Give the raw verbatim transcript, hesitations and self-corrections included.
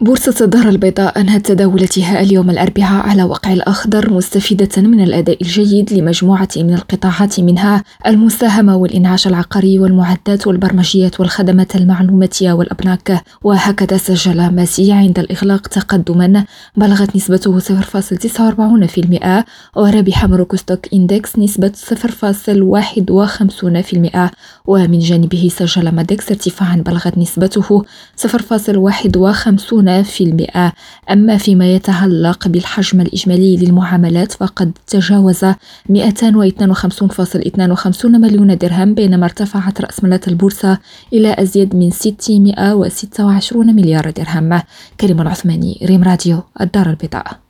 بورصة الدار البيضاء أنهت تداولاتها اليوم الأربعاء على وقع الأخضر، مستفيدة من الأداء الجيد لمجموعة من القطاعات، منها المساهمة والإنعاش العقاري والمعدات والبرمجيات والخدمات المعلوماتية والأبناك. وهكذا سجل ماسي عند الإغلاق تقدما بلغت نسبته صفر فاصل تسعة وأربعين بالمئة، وربح مروكو ستوك إندكس نسبة صفر فاصل واحد وخمسين بالمئة. ومن جانبه سجل مادكس ارتفاعا بلغت نسبته صفر فاصل واحد وخمسين في المئة. أما فيما يتعلق بالحجم الإجمالي للمعاملات فقد تجاوز مئتين واثنين وخمسين فاصل اثنين وخمسين مليون درهم، بينما ارتفعت رأس مالات البورصة إلى أزيد من ستمائة وستة وعشرين مليار درهم. كريم العثماني، ريم راديو، الدار البيضاء.